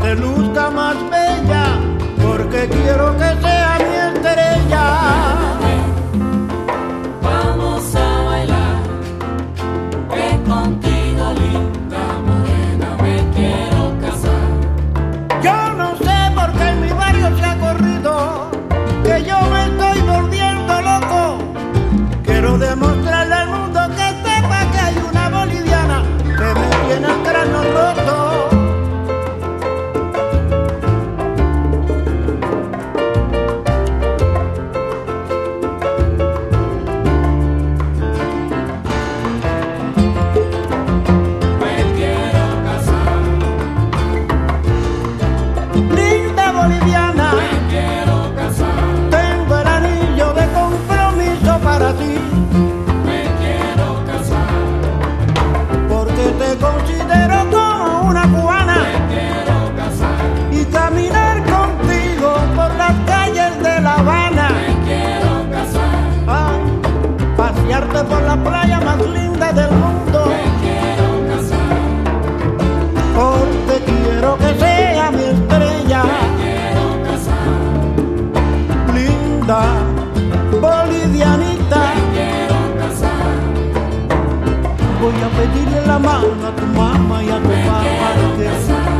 me luzca más bella, porque quiero que sea mi estrella. Vamos a bailar, que contigo, linda morena, me quiero casar. Yo no sé por qué en mi barrio se ha corrido que yo me estoy volviendo loco. Quiero demostrarle al mundo que sepa que hay una boliviana que me tiene el cráneo roto. Boliviana, me quiero casar, tengo el anillo de compromiso para ti, me quiero casar, porque te considero como una cubana, me quiero casar, y caminar contigo por las calles de La Habana, me quiero casar, ay, pasearte por la playa más linda del mundo, me quiero casar, porque quiero que sea mi estrella. Bolivianita, me quiero casar, voy a pedirle la mano a tu mamá y a tu me papá quiero que casar.